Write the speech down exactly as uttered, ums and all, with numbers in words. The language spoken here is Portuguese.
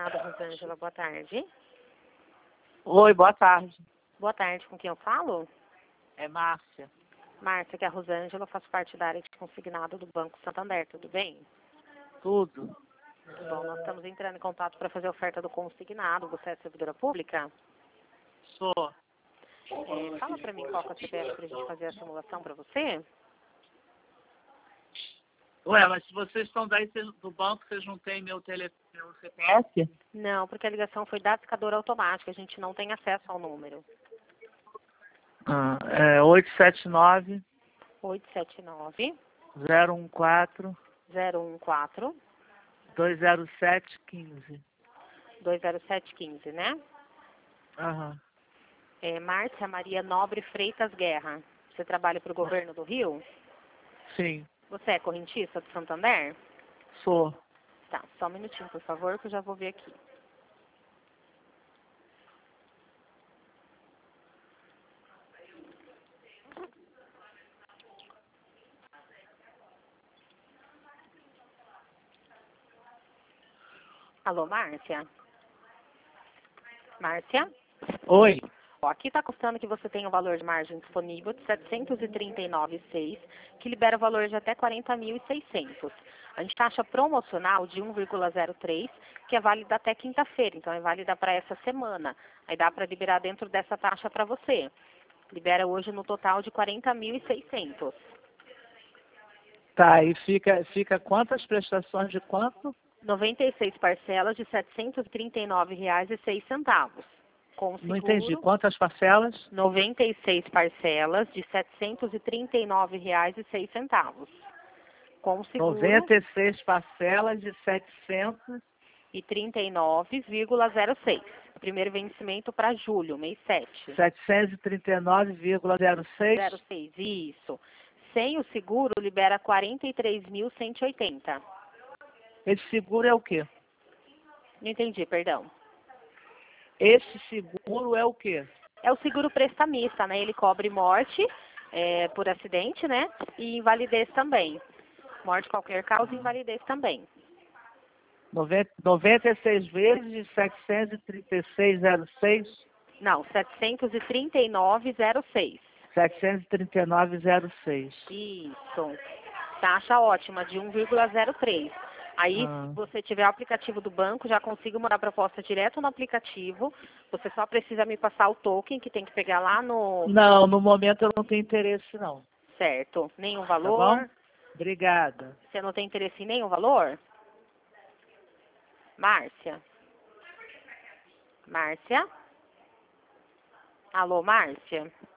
Consignado, Rosângela, boa tarde. Oi, boa tarde. Boa tarde, com quem eu falo? É Márcia. Márcia, que é a Rosângela, eu faço parte da área de consignado do Banco Santander, tudo bem? Tudo. Muito bom, nós estamos entrando em contato para fazer a oferta do consignado. Você é servidora pública? Sou. É, fala para mim qual que é o C P F para a gente fazer a simulação para você. Ué, mas se vocês estão daí vocês- do banco, vocês não têm meu, tele, meu C P F? Não, porque a ligação foi da discadora automática, a gente não tem acesso ao número. Ah, é oito sete nove, oito sete nove, zero um quatro, zero um quatro, dois zero sete um cinco. dois zero sete um cinco, né? Aham. É Márcia Maria Nobre Freitas Guerra. Você trabalha para o governo do Rio? Sim, Você é correntista do Santander? sou. Tá, só um minutinho, por favor, que eu já vou ver aqui. Alô, Márcia? Márcia? Oi. Ó, aqui está custando que você tem o valor de margem disponível de setecentos e trinta e nove vírgula seis, que libera o valor de até quarenta mil e seiscentos. A gente taxa promocional de um vírgula zero três, que é válida até quinta-feira, então é válida para essa semana. Aí dá para liberar dentro dessa taxa para você. Libera hoje no total de quarenta mil e seiscentos. Tá, e fica, fica quantas prestações de quanto? noventa e seis parcelas de setecentos e trinta e nove reais e seis centavos. Com Não seguro, entendi. Quantas parcelas? noventa e seis parcelas de setecentos e trinta e nove reais e seis centavos. Com seguro, noventa e seis parcelas de setecentos. e trinta e nove vírgula zero seis. Primeiro vencimento para julho, mês sete. setecentos e trinta e nove vírgula zero seis. zero seis, isso. Sem o seguro, libera quarenta e três mil cento e oitenta. Esse seguro é o quê? Não entendi, perdão. Esse seguro é o quê? É o seguro prestamista, né? Ele cobre morte é, por acidente, né? E invalidez também. Morte qualquer causa e invalidez também. noventa, noventa e seis vezes de setecentos e trinta e seis vírgula zero seis. Não, setecentos e trinta e nove vírgula zero seis. setecentos e trinta e nove vírgula zero seis. Isso. Taxa ótima de um vírgula zero três. Aí, Ah. se você tiver o aplicativo do banco, já consigo mandar a proposta direto no aplicativo. Você só precisa me passar o token, que tem que pegar lá no... Não, no momento eu não tenho interesse, não. Certo. Nenhum Tá valor. bom? Obrigada. Você não tem interesse em nenhum valor? Márcia? Márcia? Alô, Márcia?